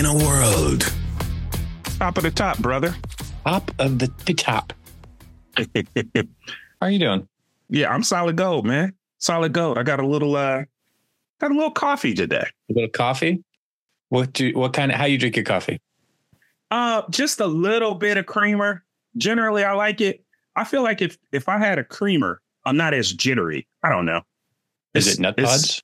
in a world. Top of the top, brother. Top of the top. How are you doing? Yeah, I'm solid gold, man. Solid gold. I got a little coffee today. A little coffee? How you drink your coffee? Just a little bit of creamer. Generally, I like it. I feel like if I had a creamer, I'm not as jittery. I don't know. Is it nut pods?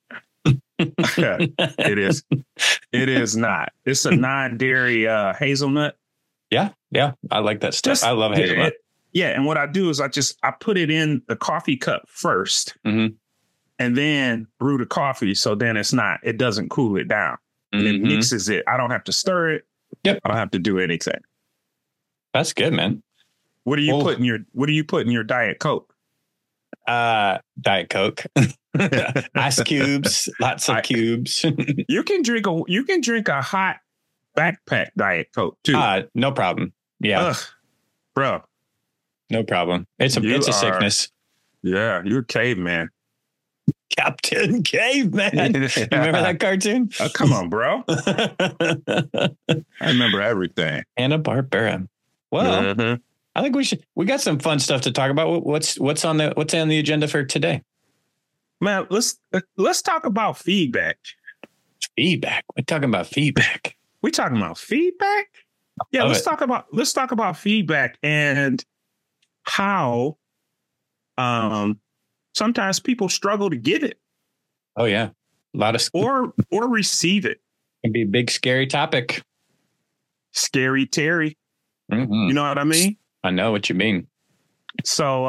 It is. It is not. It's a non-dairy hazelnut. Yeah. I like that stuff. I love hazelnut. Yeah. And what I do is I put it in the coffee cup first and then brew the coffee. So then it doesn't cool it down. And it mixes it. I don't have to stir it. Yep. I don't have to do anything. That's good, man. What do you put in your Diet Coke? Diet Coke. Ice cubes, lots of cubes. You can drink a hot backpack Diet Coke too. No problem. Yeah. Bro. No problem. It's a sickness. Yeah, you're a caveman. Captain Caveman. Remember that cartoon? Come on, bro. I remember everything. Hanna-Barbera. Well, I think we got some fun stuff to talk about. What's on the agenda for today? Man, let's talk about feedback. Feedback. We're talking about feedback. We talking about feedback? Yeah, let's talk about feedback and how sometimes people struggle to give it. Oh yeah. A lot of or receive it. It'd be a big scary topic. Scary Terry. You know what I mean? I know what you mean. So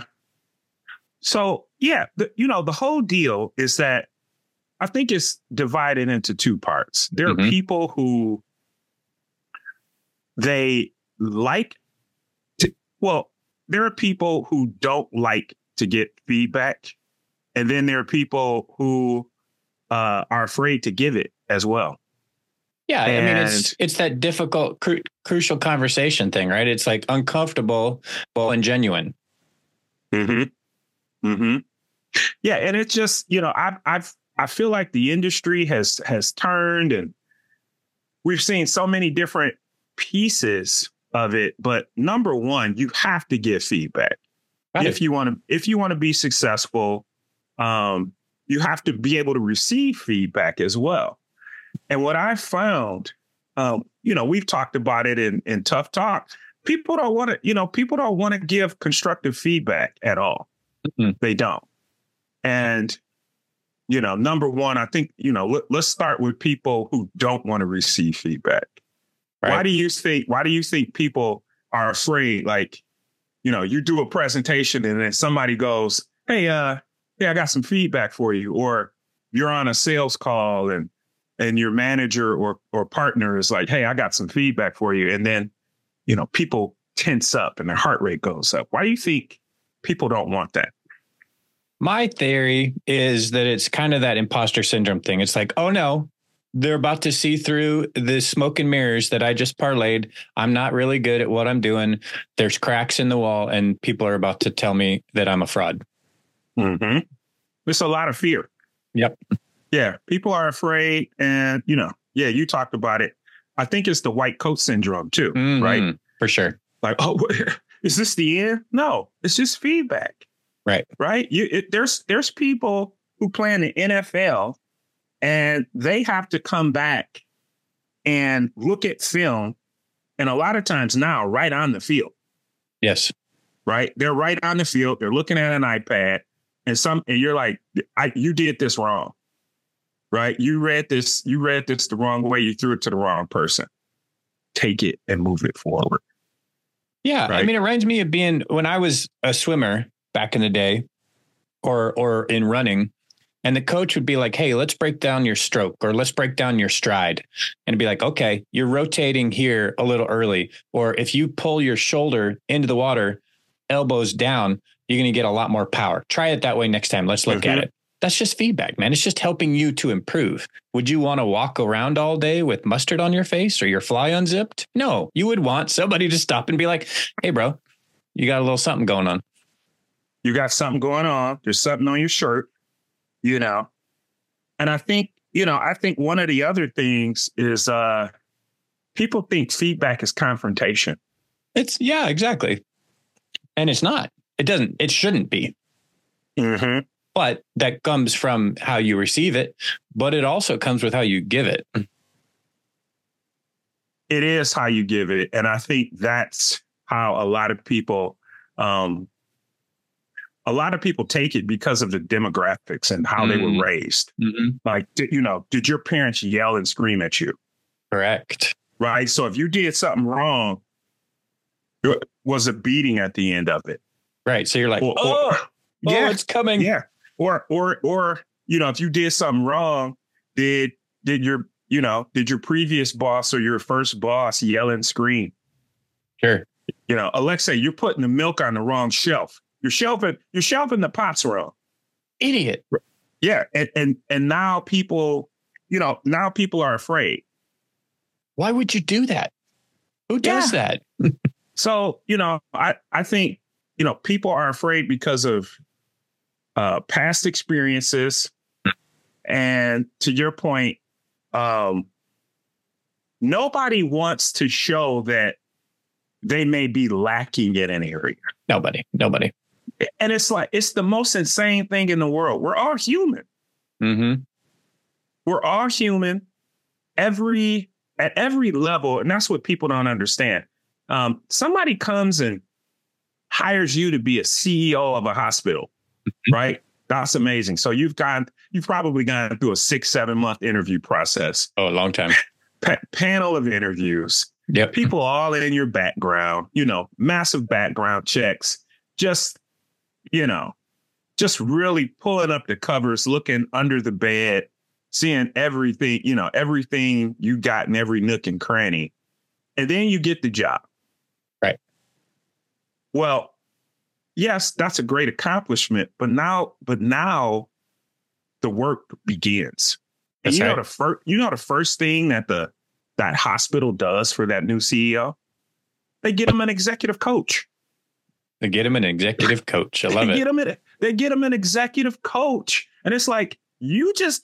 yeah, the whole deal is that I think it's divided into two parts. There are people who there are people who don't like to get feedback. And then there are people who are afraid to give it as well. Yeah, I mean, it's that difficult, crucial conversation thing, right? It's like uncomfortable, and genuine. Yeah, and it's just, I feel like the industry has turned, and we've seen so many different pieces of it. But number one, you have to give feedback if you want to be successful. You have to be able to receive feedback as well. And what I found, we've talked about it in Tough Talk. People don't want to give constructive feedback at all. They don't. And, number one, I think, let's start with people who don't want to receive feedback. Right. Why do you think people are afraid? Like, you do a presentation and then somebody goes, hey, I got some feedback for you. Or you're on a sales call and your manager or partner is like, hey, I got some feedback for you. And then, people tense up and their heart rate goes up. Why do you think people don't want that? My theory is that it's kind of that imposter syndrome thing. It's like, oh no, they're about to see through the smoke and mirrors that I just parlayed. I'm not really good at what I'm doing. There's cracks in the wall and people are about to tell me that I'm a fraud. There's a lot of fear. Yep. Yeah, people are afraid. And, you talked about it. I think it's the white coat syndrome, too. Right. For sure. Like, oh, is this the end? No, it's just feedback. Right. Right. There's people who play in the NFL and they have to come back and look at film. And a lot of times now right on the field. Yes. Right. They're right on the field. They're looking at an iPad and you're like, you did this wrong. Right. You read this the wrong way. You threw it to the wrong person. Take it and move it forward. Yeah. Right? I mean, it reminds me of being when I was a swimmer back in the day or in running. And the coach would be like, hey, let's break down your stroke or let's break down your stride. And it'd be like, OK, you're rotating here a little early. Or if you pull your shoulder into the water, elbows down, you're going to get a lot more power. Try it that way next time. Let's look at it. That's just feedback, man. It's just helping you to improve. Would you want to walk around all day with mustard on your face or your fly unzipped? No, you would want somebody to stop and be like, hey, bro, you got a little something going on. You got something going on. There's something on your shirt, And I think one of the other things is people think feedback is confrontation. Yeah, exactly. And it's not. It shouldn't be. Mm-hmm. But that comes from how you receive it, but it also comes with how you give it. It is how you give it. And I think that's how a lot of people take it because of the demographics and how they were raised. Mm-hmm. Like, did your parents yell and scream at you? Correct. Right. So if you did something wrong, it was a beating at the end of it. Right. So you're like, yeah, it's coming. Yeah. Or, if you did something wrong, did your previous boss or your first boss yell and scream? Sure. Alexa, you're putting the milk on the wrong shelf. You're shelving the pots wrong. Idiot. Yeah. And now people are afraid. Why would you do that? Who does that? So, I think, people are afraid because of past experiences. And to your point, nobody wants to show that they may be lacking in an area. Nobody. And it's the most insane thing in the world. We're all human. Mm-hmm. We're all human at every level. And that's what people don't understand. Somebody comes and hires you to be a CEO of a hospital, right? That's amazing. So you've probably gone through a 6-7 month interview process. Oh, a long time. Panel of interviews. Yep. People all in your background, massive background checks, just really pulling up the covers, looking under the bed, seeing everything, everything you got in every nook and cranny. And then you get the job. Right. Well, yes, that's a great accomplishment. But now the work begins. And That's right. the first thing that hospital does for that new CEO, they get him an executive coach. They get him an executive coach. I love it. They get him an executive coach. And it's like, you just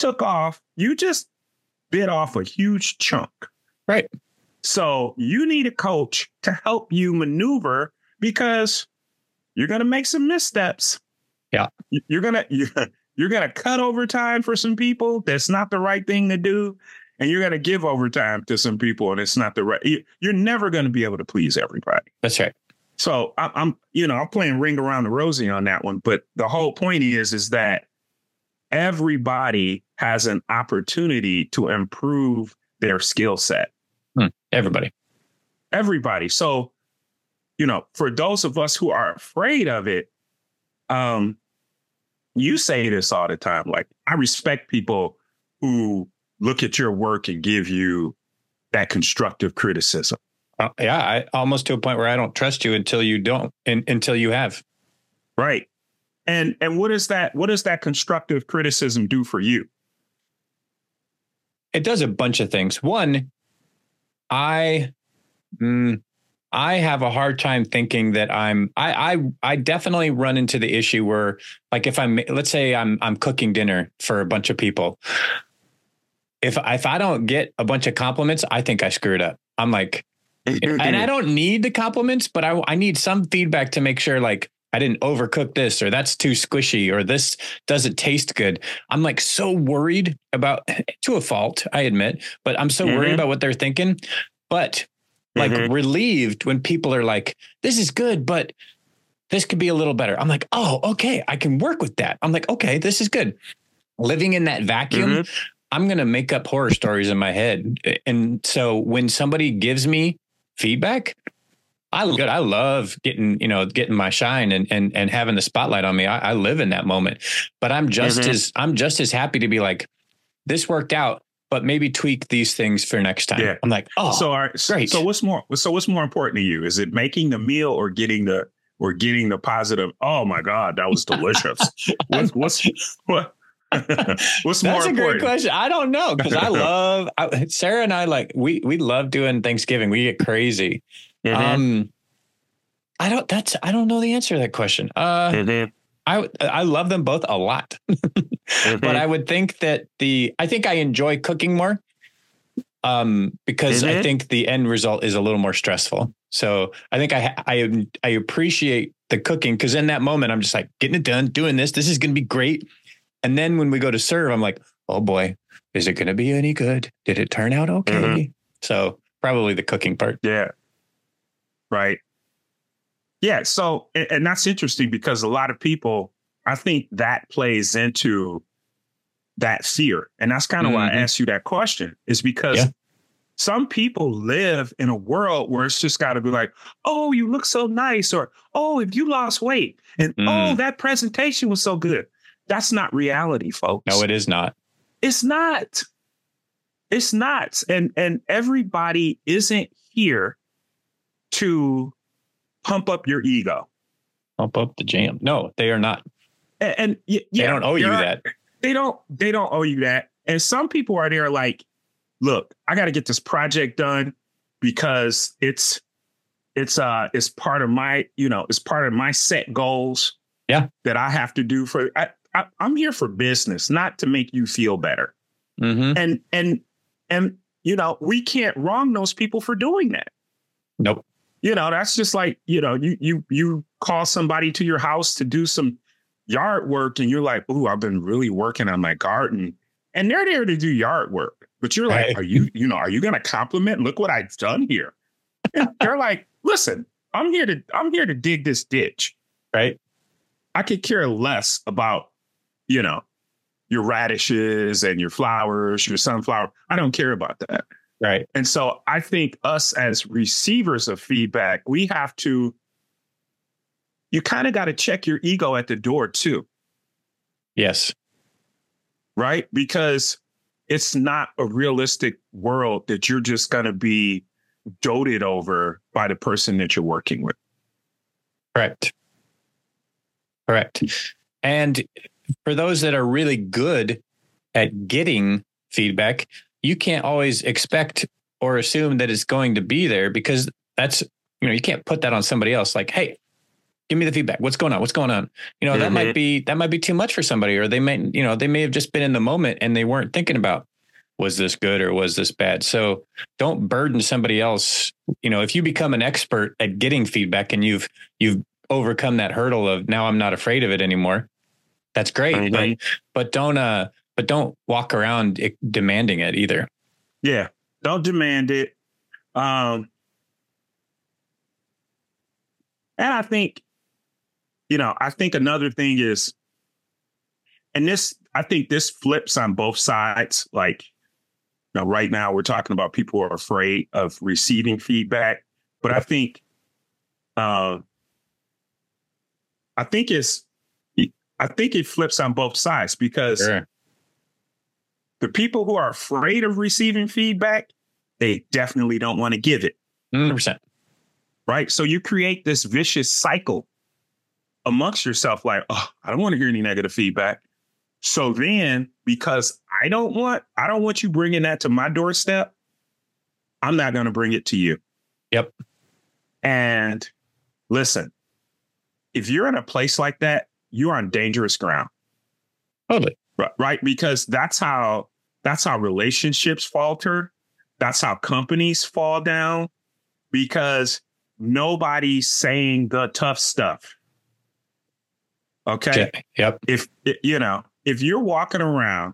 bit off a huge chunk. Right. So you need a coach to help you maneuver, because you're going to make some missteps. Yeah. You're going to cut overtime for some people. That's not the right thing to do. And you're going to give overtime to some people, and it's not the right. You're never going to be able to please everybody. That's right. So I'm playing ring around the rosy on that one. But the whole point is that everybody has an opportunity to improve their skill set. Everybody. So, for those of us who are afraid of it, you say this all the time. Like, I respect people who look at your work and give you that constructive criticism. I almost to a point where I don't trust you until you don't, until you have. Right. And what does that constructive criticism do for you? It does a bunch of things. One, I have a hard time thinking that I definitely run into the issue where, like, let's say I'm cooking dinner for a bunch of people. If I don't get a bunch of compliments, I think I screwed up. I'm like, and I don't need the compliments, but I need some feedback to make sure, like, I didn't overcook this, or that's too squishy, or this doesn't taste good. I'm like so worried about, to a fault, I admit, but I'm so worried about what they're thinking. But like relieved when people are like, this is good, but this could be a little better. I'm like, oh, okay, I can work with that. I'm like, okay, this is good. Living in that vacuum, I'm going to make up horror stories in my head. And so when somebody gives me feedback, I love getting my shine and having the spotlight on me. I live in that moment, but I'm just as happy to be like, this worked out, but maybe tweak these things for next time. Yeah. I'm like, oh, great. So what's more important to you? Is it making the meal or getting the positive? Oh my God, that was delicious. What's more That's important? A great question. I don't know, because Sarah and I, we love doing Thanksgiving. We get crazy. I don't know the answer to that question. I love them both a lot, but I would think that I think I enjoy cooking more. because I think the end result is a little more stressful. So I think I appreciate the cooking, because in that moment I'm just like getting it done, doing this. This is going to be great. And then when we go to serve, I'm like, oh boy, is it going to be any good? Did it turn out okay? Mm-hmm. So probably the cooking part. Yeah. Right. Yeah. So, and that's interesting because a lot of people, I think that plays into that fear. And that's kind of why I asked you that question, is because some people live in a world where it's just got to be like, oh, you look so nice, or, oh, if you lost weight, and oh, that presentation was so good. That's not reality, folks. No, it is not. It's not. It's not. And everybody isn't here to pump up your ego. Pump up the jam. No, they are not. And they don't owe you that. They don't owe you that. And some people are there like, look, I got to get this project done because it's part of my, it's part of my set goals. Yeah. That I have to do for, I'm here for business, not to make you feel better. Mm-hmm. And we can't wrong those people for doing that. Nope. That's just like, you call somebody to your house to do some yard work and you're like, ooh, I've been really working on my garden, and they're there to do yard work. But you're like, are you going to compliment? Look what I've done here. And they're like, listen, I'm here to dig this ditch. Right. I could care less about, your radishes and your flowers, your sunflower. I don't care about that. Right. And so I think us as receivers of feedback, we have to, you kind of got to check your ego at the door too. Yes. Right. Because it's not a realistic world that you're just going to be doted over by the person that you're working with. Correct. And for those that are really good at getting feedback, you can't always expect or assume that it's going to be there, because that's, you can't put that on somebody else. Like, hey, give me the feedback. What's going on? That might be too much for somebody, or they may have just been in the moment and they weren't thinking about, was this good or was this bad? So don't burden somebody else. If you become an expert at getting feedback and you've overcome that hurdle of, now I'm not afraid of it anymore, that's great. Mm-hmm. But don't walk around demanding it either. Yeah. Don't demand it. And I think, I think another thing is, and I think this flips on both sides. Like, right now we're talking about people who are afraid of receiving feedback, but I think it flips on both sides, because the people who are afraid of receiving feedback, they definitely don't want to give it. 100%. Right. So you create this vicious cycle amongst yourself, like, oh, I don't want to hear any negative feedback. So then, because I don't want you bringing that to my doorstep, I'm not going to bring it to you. Yep. And listen, if you're in a place like that, you're on dangerous ground. Totally. Right. Because that's how relationships falter. That's how companies fall down, because nobody's saying the tough stuff. Okay. Yep. If you're walking around,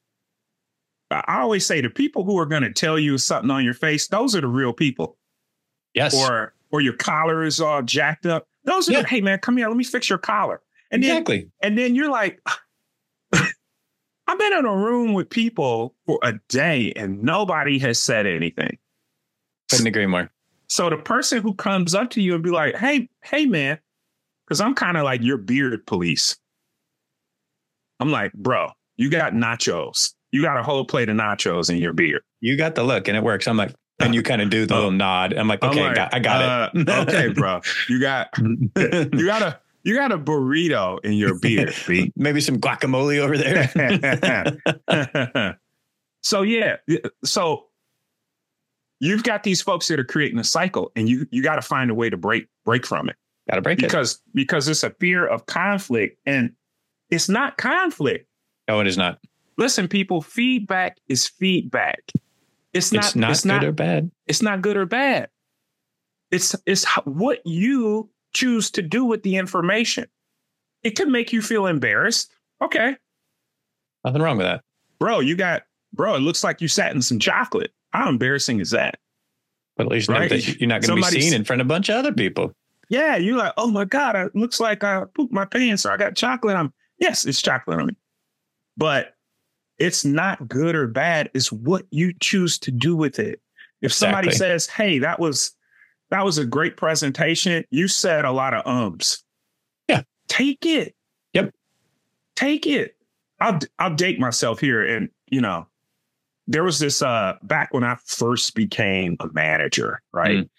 I always say the people who are going to tell you something on your face, those are the real people. Yes. Or your collar is all jacked up. Those are, hey man, come here, let me fix your collar. And exactly. Then you're like, I've been in a room with people for a day and nobody has said anything. Couldn't agree more. So the person who comes up to you and be like, hey man, because I'm kind of like your beard police. I'm like, bro, you got nachos. You got a whole plate of nachos in your beard. You got the look and it works. I'm like, and you kind of do the little nod. I'm like, okay, I got it. Okay, bro. You got a burrito in your beard. Maybe some guacamole over there. So you've got these folks that are creating a cycle, and you got to find a way to break from it. Got to break it because it's a fear of conflict, and it's not conflict. No, it is not. Listen, people, feedback is feedback. It's not good or bad. It's not good or bad. It's what you choose to do with the information. It could make you feel embarrassed. Okay. Nothing wrong with that. Bro, it looks like you sat in some chocolate. How embarrassing is that? But at least know that you're not going to be seen in front of a bunch of other people. Yeah, you're like, oh my God, it looks like I pooped my pants or I got chocolate on me. Yes, it's chocolate on me. But it's not good or bad. It's what you choose to do with it. If somebody says, hey, that was a great presentation, you said a lot of ums. Yeah. Take it. Yep. Take it. I'll date myself here. And, there was this back when I first became a manager, right?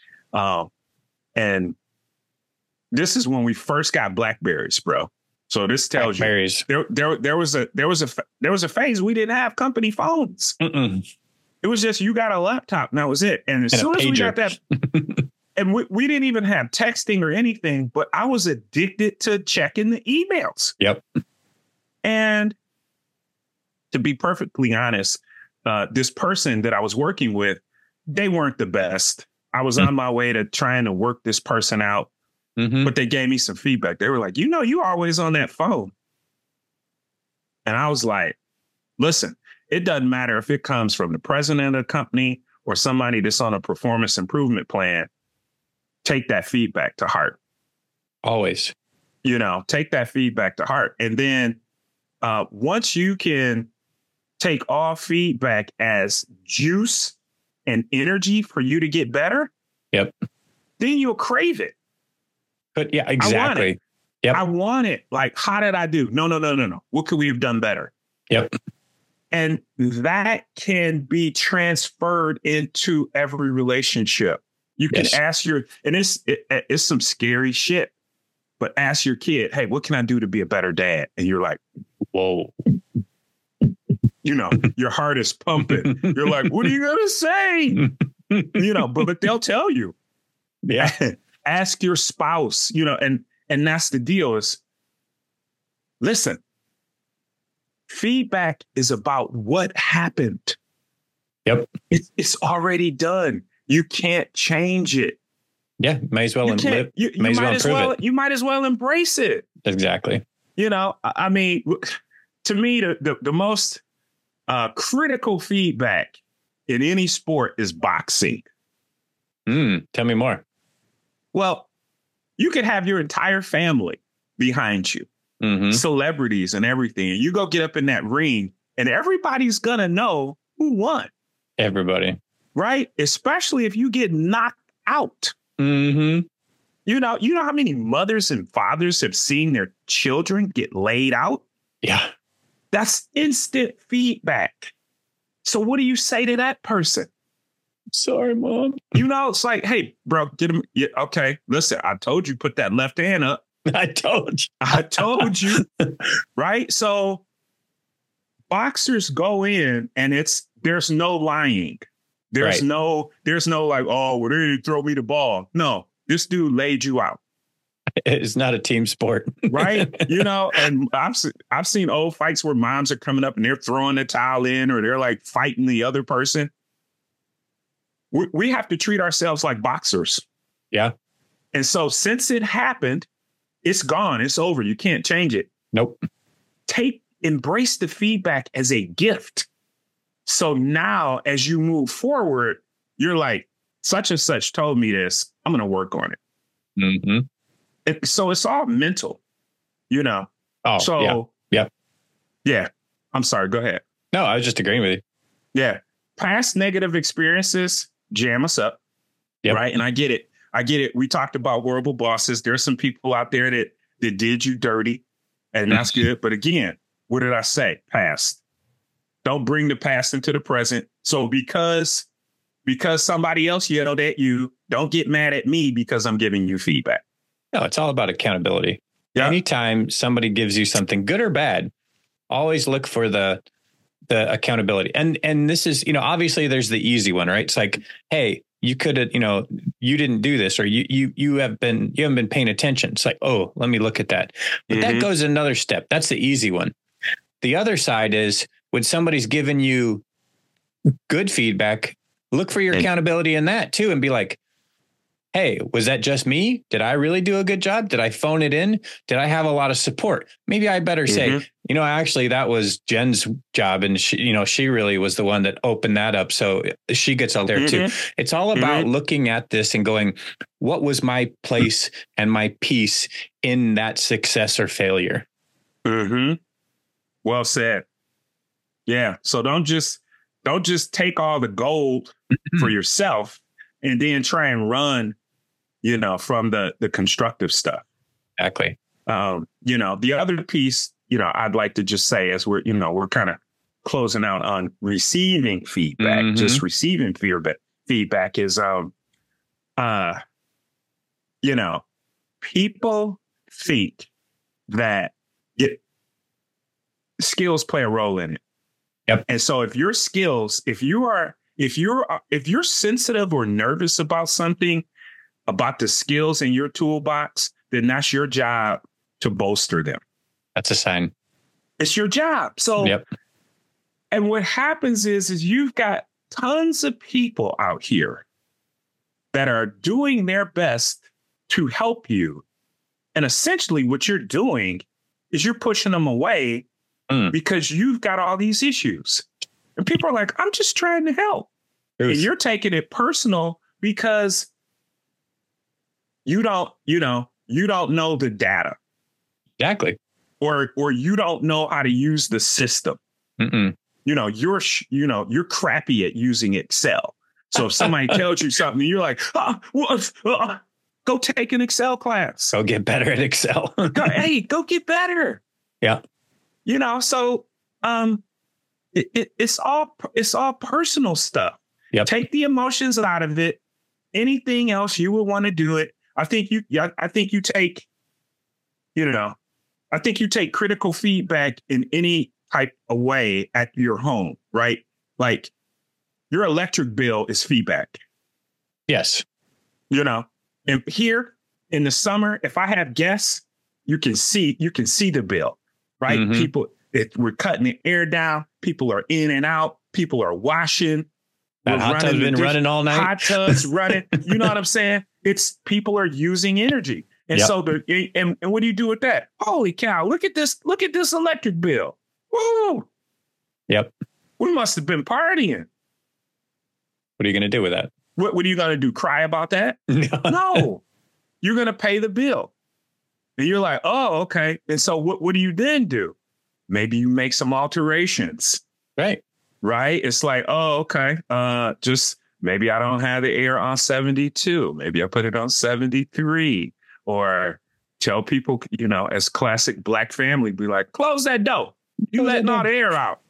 And this is when we first got BlackBerries, bro. So this tells you there was a phase we didn't have company phones. It was just you got a laptop and that was it. And as soon as we got that, and we didn't even have texting or anything, but I was addicted to checking the emails. Yep. And to be perfectly honest, this person that I was working with, they weren't the best. I was on my way to trying to work this person out, but they gave me some feedback. They were like, you always on that phone. And I was like, listen, it doesn't matter if it comes from the president of the company or somebody that's on a performance improvement plan. Take that feedback to heart. Always. Take that feedback to heart. And then once you can take all feedback as juice and energy for you to get better, then you'll crave it. But yeah, exactly. I want it. Like, how did I do? No. What could we have done better? Yep. And that can be transferred into every relationship. You can ask and it's some scary shit, but ask your kid, hey, what can I do to be a better dad? And you're like, whoa. Your heart is pumping. You're like, what are you going to say? But they'll tell you. Yeah. Ask your spouse, and that's the deal is, listen, feedback is about what happened. Yep. It's already done. You can't change it. Yeah. May as well improve it. You might as well embrace it. Exactly. I mean, to me, the most critical feedback in any sport is boxing. Tell me more. Well, you could have your entire family behind you, celebrities and everything. And you go get up in that ring and everybody's going to know who won. Everybody. Right? Especially if you get knocked out. You know how many mothers and fathers have seen their children get laid out? Yeah. That's instant feedback. So what do you say to that person? Sorry, Mom. It's like, hey, bro, get him. Yeah, okay, listen, I told you, put that left hand up. I told you. Right? So boxers go in and there's no lying. There's no like, oh, well, they didn't throw me the ball. No, this dude laid you out. It's not a team sport. Right? And I've seen old fights where moms are coming up and they're throwing the towel in or they're like fighting the other person. We have to treat ourselves like boxers. Yeah. And so since it happened, it's gone. It's over. You can't change it. Nope. Embrace the feedback as a gift. So now as you move forward, you're like, such and such told me this. I'm going to work on it. So it's all mental, Oh, so yeah. I'm sorry. Go ahead. No, I was just agreeing with you. Yeah. Past negative experiences jam us up. Yep. Right. And I get it. We talked about horrible bosses. There's some people out there that did you dirty, and that's good. But again, what did I say? Past. Don't bring the past into the present. So because somebody else yelled at you, don't get mad at me because I'm giving you feedback. No, it's all about accountability. Yeah. Anytime somebody gives you something good or bad, always look for the accountability. And this is, obviously there's the easy one, right? It's like, hey, you could have, you didn't do this, or you haven't been paying attention. It's like, oh, let me look at that. But that goes another step. That's the easy one. The other side is when somebody's given you good feedback, look for your accountability in that too, and be like, hey, was that just me? Did I really do a good job? Did I phone it in? Did I have a lot of support? Maybe I better say, actually that was Jen's job. And she really was the one that opened that up. So she gets out there too. It's all about looking at this and going, what was my place and my piece in that success or failure? Well said. Yeah. So don't just take all the gold for yourself and then try and run, from the constructive stuff. Exactly. The other piece, I'd like to just say as we're kind of closing out on receiving feedback, just receiving feedback is, people think that skills play a role in it. Yep. And so if your skills, if you're sensitive or nervous about something, about the skills in your toolbox, then that's your job to bolster them. That's a sign. It's your job. So, and what happens is you've got tons of people out here that are doing their best to help you. And essentially what you're doing is you're pushing them away because you've got all these issues. And people are like, I'm just trying to help. And you're taking it personal because you don't know the data. Exactly. Or you don't know how to use the system. You're crappy at using Excel. So if somebody tells you something, you're like, go take an Excel class. Go get better at Excel. Go get better. Yeah. So it's all personal stuff. Yep. Take the emotions out of it. Anything else you would want to do it. I think you take critical feedback in any type of way at your home, right? Like your electric bill is feedback. Yes. And here in the summer, if I have guests, you can see the bill, right? People, we're cutting the air down. People are in and out. People are washing. That hot tub's been running all night. Hot tub's running. You know what I'm saying? It's people are using energy. And so and what do you do with that? Holy cow, look at this electric bill. Woo! Yep. We must have been partying. What are you going to do with that? What are you going to do? Cry about that? No. You're going to pay the bill. And you're like, oh, okay. And so what do you then do? Maybe you make some alterations. Right. It's like, oh, okay. Just maybe I don't have the air on 72. Maybe I put it on 73. Or tell people, as classic Black family, be like, close that door. You letting all the air out.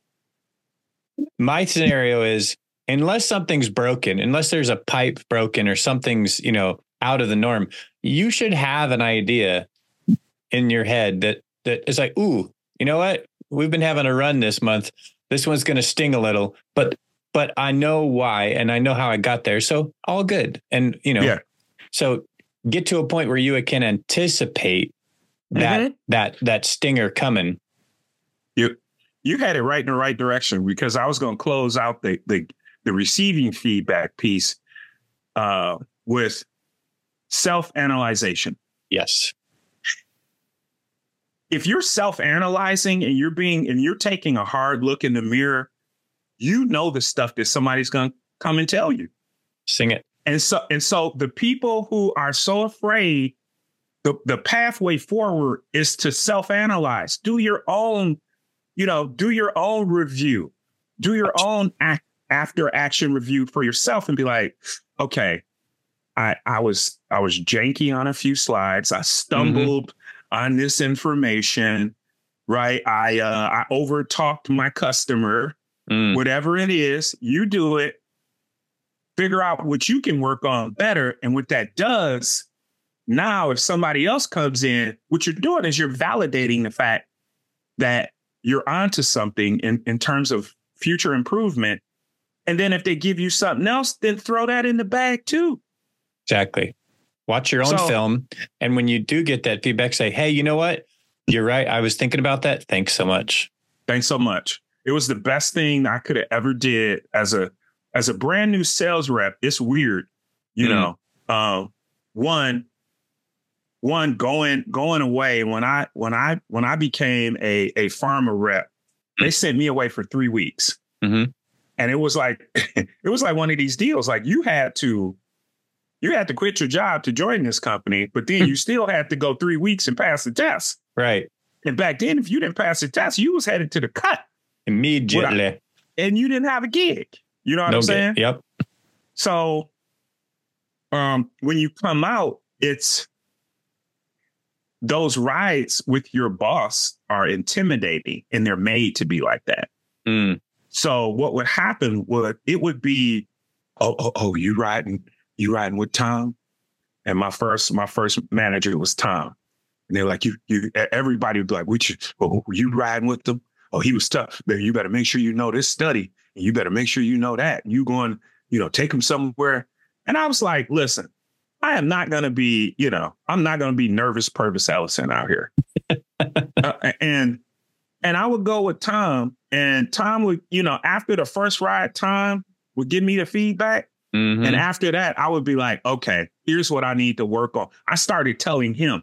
My scenario is, unless something's broken, unless there's a pipe broken or something's, out of the norm, you should have an idea in your head that is like, ooh, you know what? We've been having a run this month. This one's going to sting a little, but I know why, and I know how I got there. So all good. And, so get to a point where you can anticipate that stinger coming. You had it right in the right direction, because I was going to close out the receiving feedback piece with self-analyzation. Yes. If you're self-analyzing and you're taking a hard look in the mirror, the stuff that somebody's going to come and tell you. Sing it. And so the people who are so afraid, the pathway forward is to self-analyze. Do your own review. Do your own after action review for yourself and be like, okay, I was janky on a few slides. I stumbled on this information, right? I over talked my customer, whatever it is, you do it, figure out what you can work on better. And what that does now, if somebody else comes in, what you're doing is you're validating the fact that you're onto something in terms of future improvement. And then if they give you something else, then throw that in the bag too. Exactly. Watch your own film. And when you do get that feedback, say, hey, you know what? You're right. I was thinking about that. Thanks so much. Thanks so much. It was the best thing I could have ever did as a as a brand new sales rep, it's weird, you know. One going away when I became a pharma rep, they sent me away for 3 weeks. Mm-hmm. And it was like one of these deals. Like you had to quit your job to join this company, but then you still had to go 3 weeks and pass the test. Right. And back then, if you didn't pass the test, you was headed to the cut immediately. And you didn't have a gig. You know what I'm saying? Yep. So when you come out, it's those rides with your boss are intimidating, and they're made to be like that. Mm. So what would happen would be, oh, you riding with Tom? And my first manager was Tom. And they're like, everybody would be like, you riding with them? Oh, he was tough. Man, you better make sure you know this study. And you better make sure you know that. You going, take him somewhere. And I was like, listen, I am not going to be, I'm not going to be nervous Purvis Ellison out here. And I would go with Tom, and Tom would, after the first ride, Tom would give me the feedback. Mm-hmm. And after that, I would be like, okay, here's what I need to work on. I started telling him.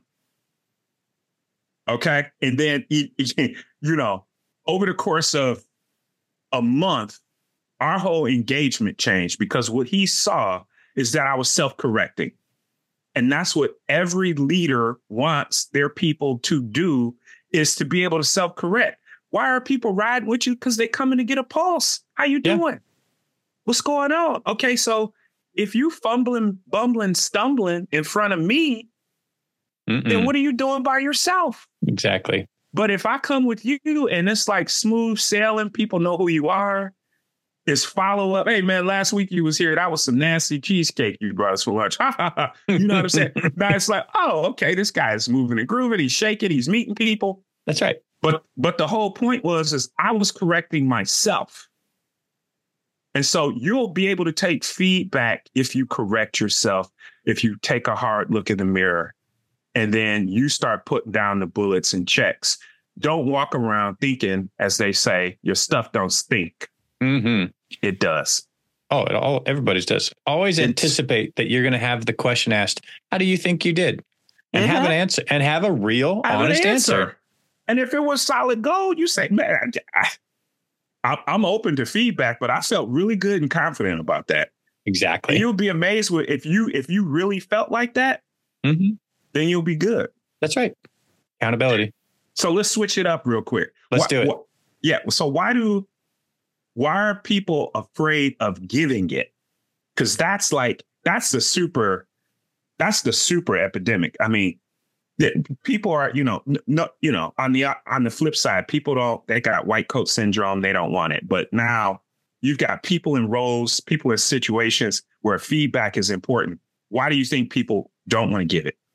Okay. And then, over the course of a month, our whole engagement changed, because what he saw is that I was self-correcting. And that's what every leader wants their people to do, is to be able to self-correct. Why are people riding with you? Because they're coming to get a pulse. How you doing? What's going on? Okay, so if you fumbling, bumbling, stumbling in front of me, then what are you doing by yourself? Exactly. But if I come with you and it's like smooth sailing, people know who you are. It's follow up. Hey, man, last week you was here. That was some nasty cheesecake you brought us for lunch. You know what I'm saying? Now it's like, oh, okay, this guy is moving and grooving. He's shaking. He's meeting people. That's right. But the whole point is I was correcting myself. And so you'll be able to take feedback if you correct yourself, if you take a hard look in the mirror, and then you start putting down the bullets and checks. Don't walk around thinking, as they say, your stuff don't stink. Mm-hmm. It does. Oh, everybody's does. Always anticipate that you're going to have the question asked, how do you think you did? And have an answer, and have a real, honest answer. And if it was solid gold, you say, man, I'm open to feedback, but I felt really good and confident about that. Exactly. And you'll be amazed with if you really felt like that, then you'll be good. That's right. Accountability. So let's switch it up real quick. Let's do it. Yeah. So why are people afraid of giving it? Because that's the super epidemic. I mean, people are, on the flip side, they got white coat syndrome. They don't want it. But now you've got people in roles, people in situations where feedback is important. Why do you think people don't want to give it?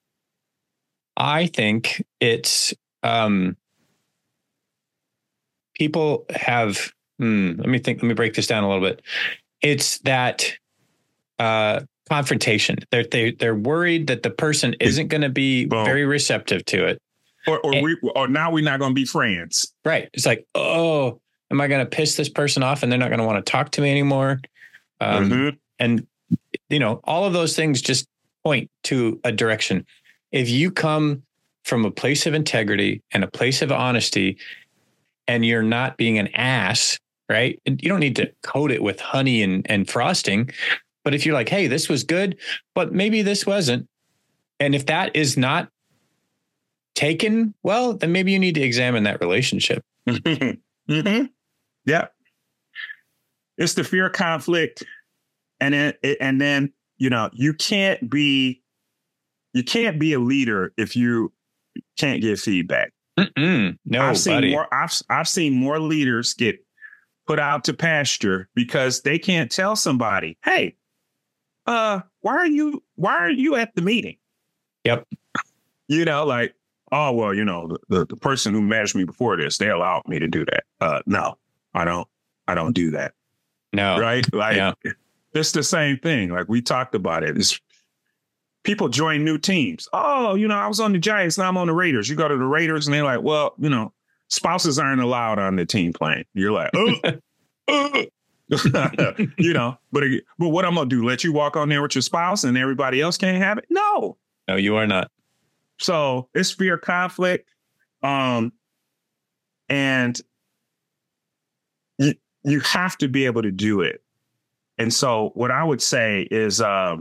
I think it's people have, let me break this down a little bit. It's that confrontation. They're worried that the person isn't going to be very receptive to it. Or now we're not going to be friends. Right. It's like, oh, am I going to piss this person off and they're not going to want to talk to me anymore? And, all of those things just point to a direction. If you come from a place of integrity and a place of honesty, and you're not being an ass, right? And you don't need to coat it with honey and frosting. But if you're like, hey, this was good, but maybe this wasn't. And if that is not taken well, then maybe you need to examine that relationship. Mm-hmm. Yeah. It's the fear of conflict. And then, you can't be a leader if you can't give feedback. No, I've seen more leaders get put out to pasture because they can't tell somebody, hey, why are you at the meeting? Yep. Oh, well, the person who managed me before this, they allowed me to do that. No, I don't do that. No. Right. It's the same thing. Like we talked about it. It's people join new teams. Oh, I was on the Giants. Now I'm on the Raiders. You go to the Raiders and they're like, well, spouses aren't allowed on the team plane. You're like, You know, but what I'm gonna do? Let you walk on there with your spouse and everybody else can't have it? No. No, you are not. So it's fear conflict. And you have to be able to do it. And so what I would say is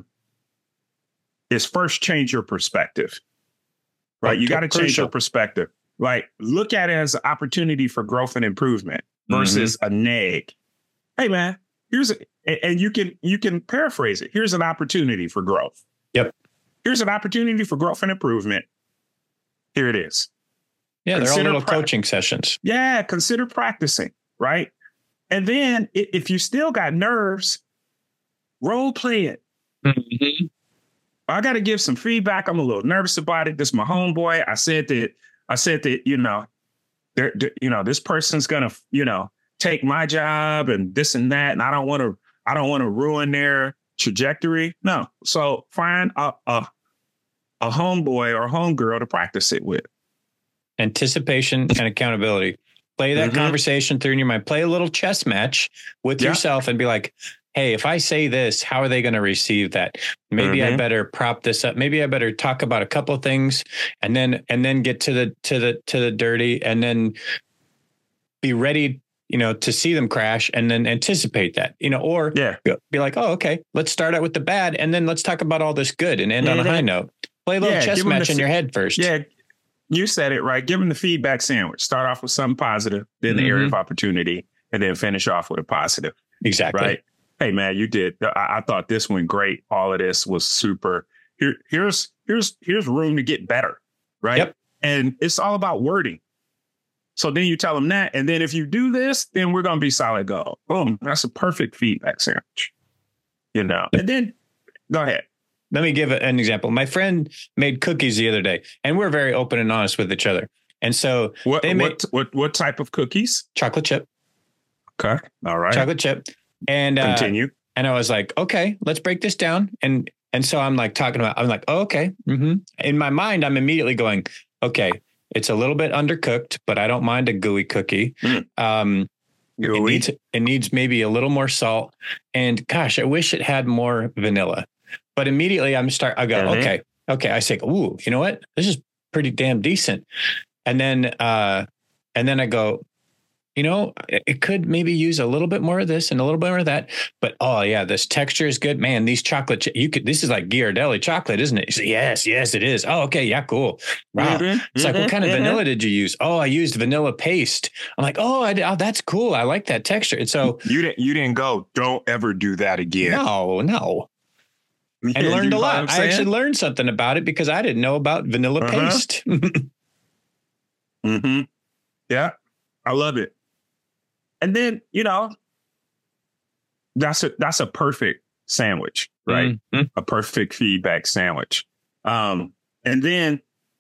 first change your perspective, right? You got to change your perspective. Like, look at it as an opportunity for growth and improvement versus a neg. Hey, man, and you can paraphrase it. Here's an opportunity for growth. Yep. Here's an opportunity for growth and improvement. Here it is. Yeah, they're all little coaching sessions. Yeah, consider practicing, right? And then if you still got nerves, role play it. Mm-hmm. I got to give some feedback. I'm a little nervous about it. This is my homeboy. I said that, you know, this person's going to, take my job and this and that. And I don't want to ruin their trajectory. No. So find a homeboy or homegirl to practice it with. Anticipation and accountability. Play that conversation through in your mind. Play a little chess match with yourself and be like, hey, if I say this, how are they going to receive that? Maybe I better prop this up. Maybe I better talk about a couple of things and then get to the dirty and then be ready, to see them crash and then anticipate that, or be like, oh, okay, let's start out with the bad and then let's talk about all this good and end on a high note. Play a little chess match in your head first. Yeah. You said it right. Give them the feedback sandwich. Start off with something positive, then the area of opportunity, and then finish off with a positive. Exactly. Right. Hey, man, you did. I thought this went great. All of this was super. Here's room to get better. Right. Yep. And it's all about wording. So then you tell them that. And then if you do this, then we're going to be solid gold. Boom. That's a perfect feedback sandwich. And then go ahead. Let me give an example. My friend made cookies the other day, and we're very open and honest with each other. And so what type of cookies? Chocolate chip. Okay. All right. Chocolate chip. And continue. And I was like, okay, let's break this down. And so I'm like I'm like, oh, okay. Mm-hmm. In my mind, I'm immediately going, okay, it's a little bit undercooked, but I don't mind a gooey cookie. Gooey. It needs maybe a little more salt. And gosh, I wish it had more vanilla. But immediately I go, okay. I say, ooh, you know what? This is pretty damn decent. And then I go, it could maybe use a little bit more of this and a little bit more of that. But oh yeah, this texture is good, man. These chocolate, this is like Ghirardelli chocolate, isn't it? Say, yes, it is. Oh, okay, yeah, cool. Wow. It's like, what kind of vanilla did you use? Oh, I used vanilla paste. I'm like, oh, that's cool. I like that texture. And so you didn't go, don't ever do that again. No. And learned a lot. I actually learned something about it because I didn't know about vanilla paste. Yeah, I love it. And then, that's a perfect sandwich, right? Mm-hmm. A perfect feedback sandwich. And then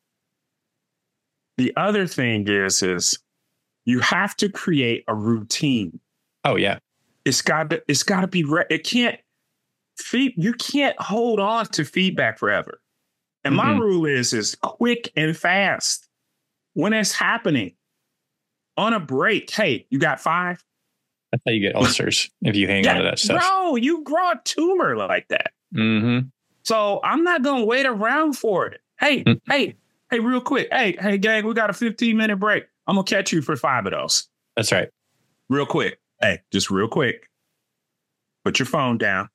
the other thing is you have to create a routine. Oh yeah. It's got to be, you can't hold on to feedback forever. And my rule is quick and fast. When it's happening on a break, hey, you got 5? That's how you get ulcers if you hang on to that stuff. Bro, you grow a tumor like that. Mm-hmm. So I'm not going to wait around for it. Hey, real quick. Hey, gang, we got a 15-minute break. I'm going to catch you for 5 of those. That's right. Real quick. Hey, just real quick. Put your phone down.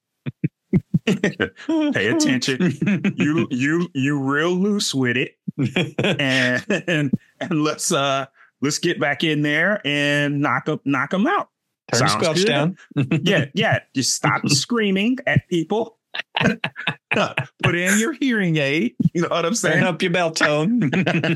Pay attention. You real loose with it. And let's get back in there and knock them out. Turn the squelch down. Yeah. Just stop screaming at people. Put in your hearing aid. You know what I'm saying? Turn up your bell tone.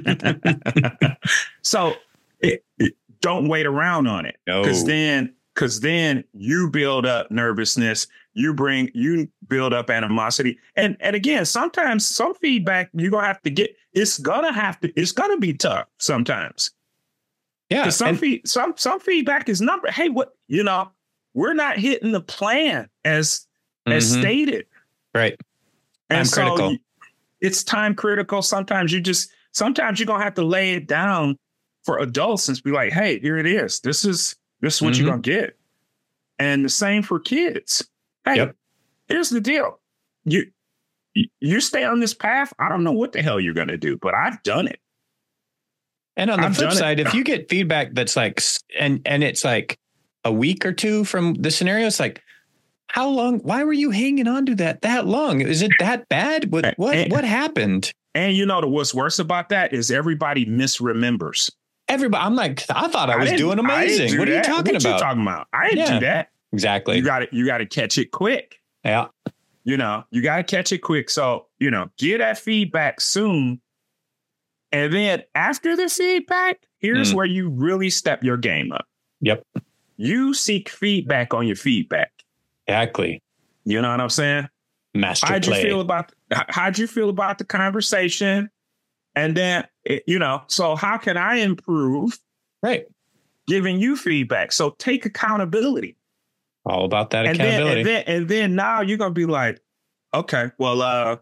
So don't wait around on it. No. Because then you build up nervousness. You build up animosity. And again, sometimes some feedback you're going to have to get. It's going to be tough sometimes. Yeah. Some feedback is number. Hey, we're not hitting the plan as stated. Right. And critical. It's time critical. Sometimes you're going to have to lay it down for adults and be like, hey, here it is. This is what you're going to get. And the same for kids. Hey, here's the deal. You stay on this path. I don't know what the hell you're going to do, but I've done it. And on the flip side, if you get feedback that's like, and it's like a week or two from the scenario, it's like, how long? Why were you hanging on to that long? Is it that bad? What happened? And you know what's worse about that is everybody misremembers. Everybody, I'm like, I thought I was doing amazing. What are you talking about? I didn't do that. Exactly. You got to catch it quick. Yeah. You got to catch it quick. So, get that feedback soon. And then after the feedback, here's where you really step your game up. Yep. You seek feedback on your feedback. Exactly. You know what I'm saying? Master how'd play. How'd you feel about the conversation? And then, so how can I improve? Right. Giving you feedback. So take accountability. All about that accountability. And then now you're going to be like, okay, well,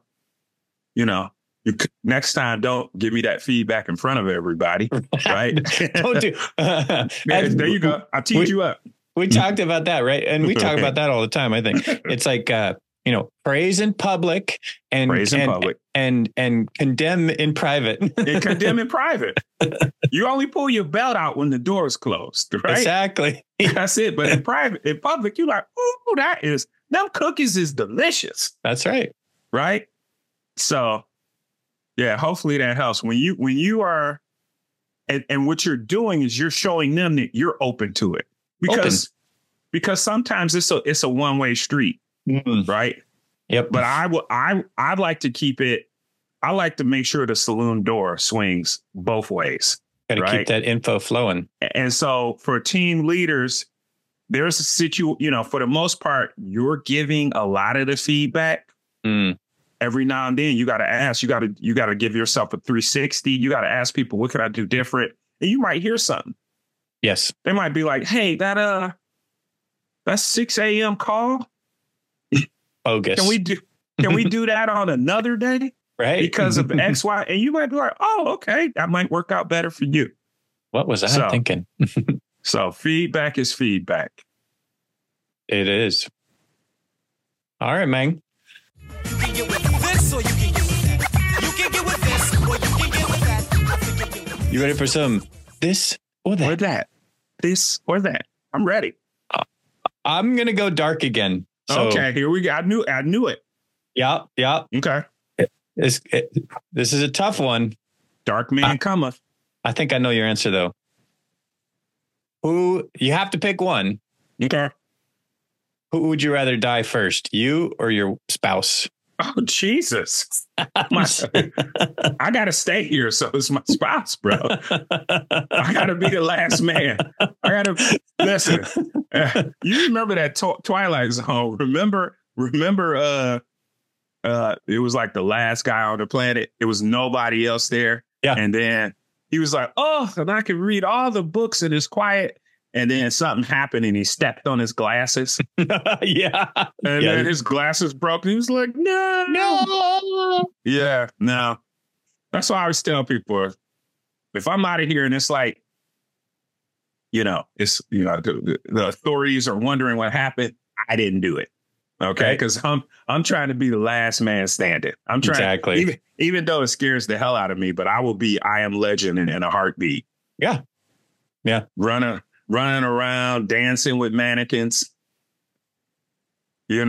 next time, don't give me that feedback in front of everybody. Right. Don't do. There you go. I teed you up. We talked about that. Right. And we talk about that all the time. I think it's like, praise in public and condemn in private. And condemn in private. You only pull your belt out when the door is closed. Right. Exactly. That's it. But in public, you're like, ooh, them cookies is delicious. That's right. Right. So, yeah, hopefully that helps. When you are, and what you're doing is you're showing them that you're open to it, because sometimes it's a one-way street, right? Yep. But I'd like to keep it. I like to make sure the saloon door swings both ways. Got to keep that info flowing. And so for team leaders, there's a situation. For the most part, you're giving a lot of the feedback. Every now and then you got to ask, you got to give yourself a 360. You got to ask people, what can I do different? And you might hear something. Yes. They might be like, hey, that 6 a.m. call. Bogus. Can we do that on another day? Right. Because of X, Y. And you might be like, oh, okay, that might work out better for you. What was I thinking? So feedback is feedback. It is. All right, man. You can get with this or you can get with that. You can get with this or you can get with that. You ready for some this or that? Or that. This or that. I'm ready. I'm going to go dark again. So, okay, here we go. I knew it. Yeah. Okay. This is a tough one. Dark man cometh. I think I know your answer, though. You have to pick one. Okay. Who would you rather die first, you or your spouse? Oh, Jesus. I got to stay here. So it's my spouse, bro. I got to be the last man. I got to listen. You remember that Twilight Zone? Remember, it was like the last guy on the planet. It was nobody else there. Yeah. And then he was like, oh, and I can read all the books and it's quiet. And then something happened and he stepped on his glasses. Yeah. And then his glasses broke. And he was like, no. Yeah, no. That's why I always tell people, if I'm out of here and it's like, it's, the authorities are wondering what happened, I didn't do it. Okay. Because I'm trying to be the last man standing. I'm trying. Exactly. Even though it scares the hell out of me, but I will be I Am Legend in a heartbeat. Yeah. Yeah. Running around, dancing with mannequins. You?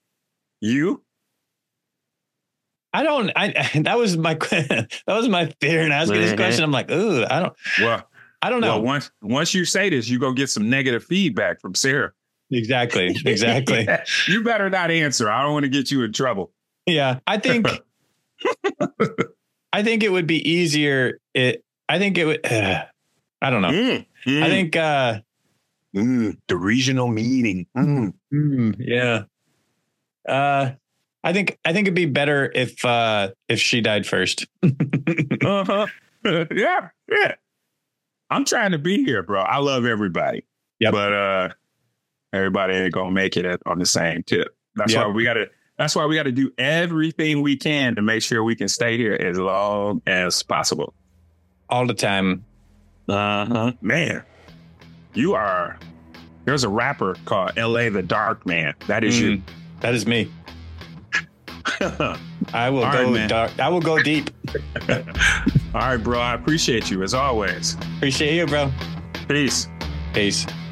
That was my fear in asking this question. I'm like, ooh, I don't know. Well, once you say this, you're going to get some negative feedback from Sarah. Exactly. Yeah, you better not answer. I don't want to get you in trouble. Yeah. I think it would be easier. I think it would, I don't know. I think the regional meeting. Yeah. I think it'd be better if she died first. Yeah. I'm trying to be here, bro. I love everybody. Yeah. But everybody ain't gonna make it on the same tip. That's why we gotta do everything we can to make sure we can stay here as long as possible. All the time. Man, you are There's a rapper called LA the Dark Man. That is you. That is me. I will go dark. I will go deep. All right, bro. I appreciate you as always. Appreciate you, bro. Peace. Peace.